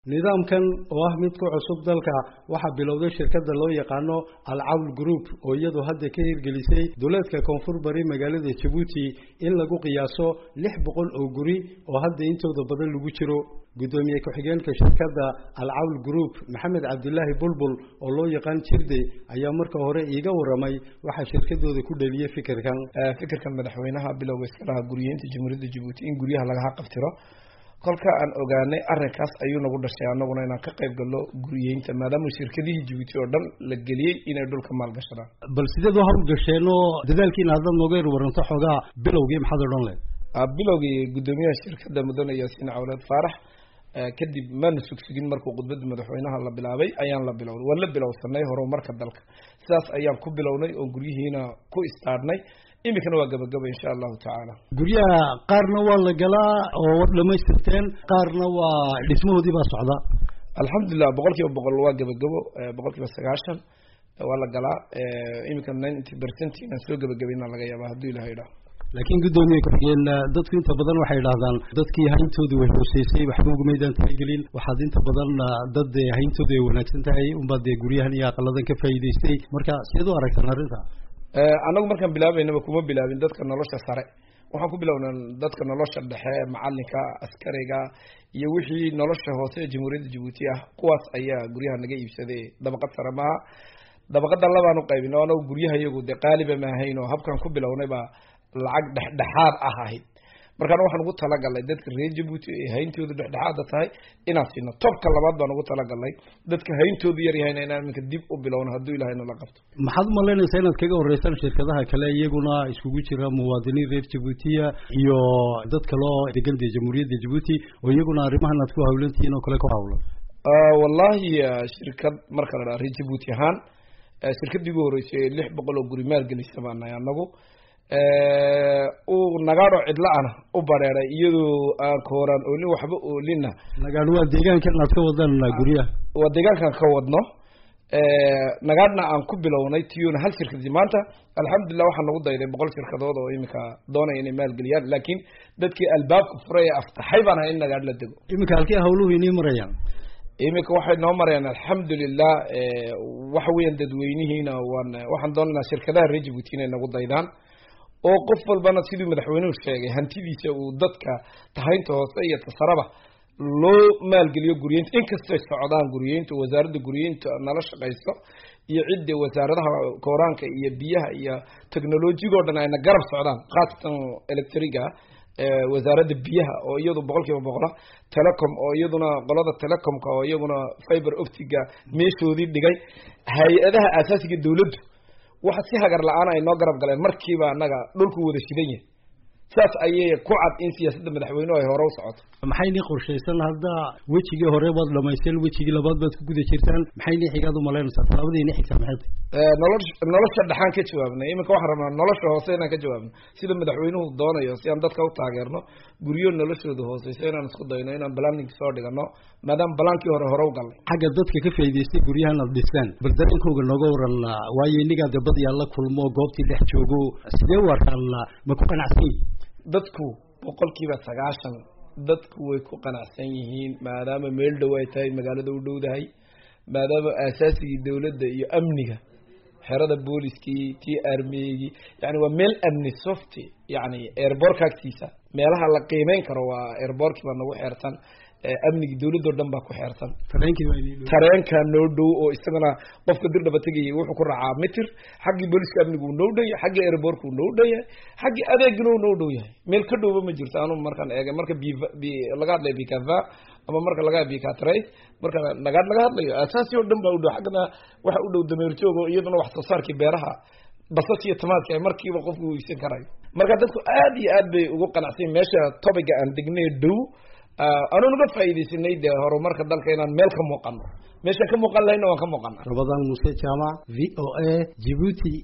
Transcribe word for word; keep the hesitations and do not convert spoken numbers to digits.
nidaamkan oo ah mid ku cusub dalka waxa bilowday shirkadda loo yaqaano Al-Awl Group oo iyadu hadda ka hirgelisay dowladka koonfur bari magaalada Djibouti in lagu qiyaaso lix boqol oo guri oo hadda intooda badan lagu jiro gudoomiye ku-xigeenka shirkadda Al-Awl Group Maxamed Cabdullaahi Bulbul oo loo yaqaan Jirde ayaa marka hore iiga waramay waxa shirkadooda ku dhaliyay fikirkan fikirkan madaxweynaha bilowga iskalaha guriyeynta Jamhuuriyadda Djibouti in guriyaha laga qabtiro kolka aan ogaanay arrinkaas ayuu nagu dhashay anaguna inaan ka qayb galno guriyeynta maadaama shirkadihii Djibouti oo dhan la geliyay inay dhulka maal gashadaan bal sidoo waxa uu gasheeno dadaalkiina hadda nooga waranto xogaa bilowgii maxaad odhan leh bilowgii gudoomiyaha shirkadda mudane Yaasiin Cawlad Faarax kadib ma nusugsugin markuu khudbada madaxweynaha la bilaabay ayaan la bilownay wala bilowsanay horumarka dalka sidaas ayaan ku bilownay oo guriyihiina ku istaadnay imikana waa gabagaba insha Allah ta'ala guriyaha qaarna waa la galaa oo wad dhameystirteen qaarna waa dhismahoodii baa socda alxamdulillah boqolkiiba boqol waa gabagabo boqolkiiba sagaashan waa la galaa imikana ninety percent inaan soo gabagabayna laga yaabaa haddii Ilaahay idhaa laakiin gudoomiye ku-xigeen dadku inta badan waxay yiraahdaan dadkii hayntoodu way hooseysay waxba ugu meedan tixgelin waxaad inta badan dad hayntoodu ay wanaagsan tahay un baad guriyahan iyo aqaladan ka faa'iideystay marka sidoo aragtan arrinta ee anagu markaan bilaabaynaba kuma bilaabin dadka nolosha sare waxaan ku bilownaa dadka nolosha dhexe macalinka askariga iyo wixii nolosha hoose ee Jamhuuriyadda Djibouti ah kuwaas ayaa guriyaha naga iibsaday dabaqad sare ma dabaqada labaan u qaybinay oo guriyaha iyagu de qaaliba ma hayno habkan ku bilownay ba lacag dhexdhexaad ah ahayd markaan waxaan ugu talagalay dadka reer Djibouti ee hayntoodu dhexdhexaad tahay inaan siino tobka labaad baan ugu talagalay dadka hayntoodu yar yahay inaan minka dib u bilowno haddii Ilaahayna la qabto maxaad malaynaysaa inaad kaga horeysan shirkadaha kale iyaguna isugu jira muwaadiniin reer Djibouti iyo dadka loo degan ee Jamhuuriyadda Djibouti oo iyaguna arrimahan aad ku hawlantihiin oo kale ku hawlan ah wallahi shirkad marka la reer Djibouti ahaan shirkadii ugu horeysay lix boqol oo guri maal gelisay baan anagu ee uu nagaaro cidla ana u bareeray iyadoo aan kooran oo lin waxba oo lina nagaaro waa deegaanka aad ka wadaan guriyaha waa deegaanka ka wadno ee nagaadna aan ku bilownay tiyuna hal shirkad maanta alxamdulillah waxaan nagu dayday boqol shirkadood oo imika doonay inay maal geliyaan laakiin dadkii albaabka furay aftaxay baan in nagaad la dego imika halkii hawluhu inii marayaan imika waxay noo marayaan alxamdulillah ee waxa weeyaan dadweynihiina waan waxaan doonaynaa shirkadaha reer Djibouti inay nagu daydaan oo qof walbana sidii madaxweynuhu sheegay hantidiisa uu dadka tahaynta hoose iyo tasaraba loo maalgeliyo guriyeynta inkastoo socdaan guriyeynta wasaaradda guriyeynta nala shaqeyso iyo cidda wasaaradaha kooraanka iyo biyaha iyo teknolojiyada dhan ayna garab socdaan qaasatan electriga ee wasaaradda biyaha oo iyadu boqolkiiba boqol telecom oo iyaduna qolada telecomka oo iyaguna fiber optiga meeshoodii dhigay hay'adaha asaasiga dawladdu waxa si hagar la'aan ay noo garab galeen markiiba anaga dhulku wada shidan yahay saas ayay ku cad in siyaasadda madaxweynuhu ay hore u socoto maxay ni qorsheysan hadda wajigii hore baad dhameysay wajigii labaad baad ku guda jirtaan maxay ni xigaad u maleynaysaa talaabadii ni xigta maxay ee nolosha nolosha dhaxan ka jawaabnay imika waxaan rabnaa nolosha hoose inaan ka jawaabno sida madaxweynuhu doonayo si aan dadka u taageerno guriyo noloshooda hooseysa inaan isku dayno inaan planning soo dhigano maadaama balankii hore hore u galnay xagga dadka ka faa'iideystay guriyahan aad dhistaan bal dareenkooda nooga waran waayo iniga dabad yaa la kulmo goobtii dhex joogo sidee u arkaan ma ku qanacsan dadku boqolkiiba sagaashan dadku way ku qanacsan yihiin maadaama meel dhow ay tahay magaalada u dhowdahay maadaama aasaasiga dawladda iyo amniga xerada booliskii tii armeeyay yani waa meel amni softi yani airport agtiisa meelaha la qiimeyn karo waa airportkii baa nagu xeertan amniga dawladda dhan baa ku xeertan tareenka noo dhow oo isagana qofka dirdhaba tagayay wuxuu ku raacaa mitir xaggii booliska amnigu noo dhow yahay xaggii airportku noo dhow yahay xaggii adeegna noo dhow yahay meel ka dhowba ma jirto anu markaan eegay marka bi laga hadlayo bikava ama marka laga bikatray marka nagaad laga hadlayo asaasi oo dhan baa u dhow xaggana waxa u dhow dameer joogo iyaduna wax soo saarkii beeraha basas iyo tamaadka ay markiiba qofku iibsan karayo marka dadku aad iyo aad bay ugu qanacsan meesha topiga aan degnay dhow أنا نقول فايدة سنيدة هرمار كدل كينا ملك مقام مش كم مقام لينا وكم مقام رمضان موسى جامع في أو إيه جيبوتي